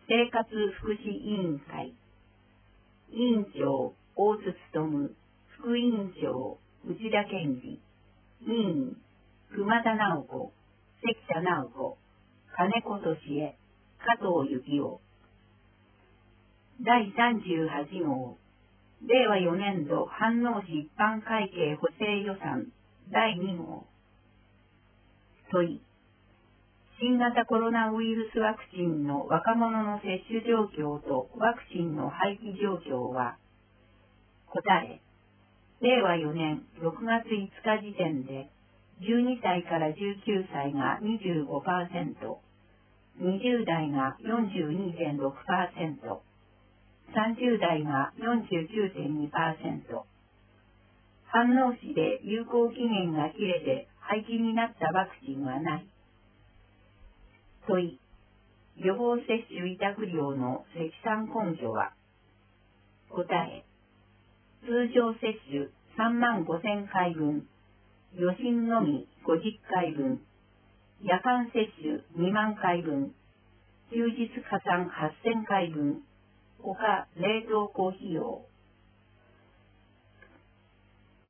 生活福祉委員会委員長大津勉、副委員長内田健二、委員熊田直子、関田直子、金子俊恵、加藤幸雄。第38号令和4年度飯能市一般会計補正予算第2号問い、新型コロナウイルスワクチンの若者の接種状況とワクチンの廃棄状況は、答え、令和4年6月5日時点で12歳から19歳が 25%、20代が 42.6%、30代が 49.2%、飯能市で有効期限が切れて廃棄になったワクチンはない。問い、予防接種委託料の積算根拠は、答え、通常接種35,000回分、予診のみ50回分、夜間接種2万回分、休日加算8,000回分、他冷凍庫費用。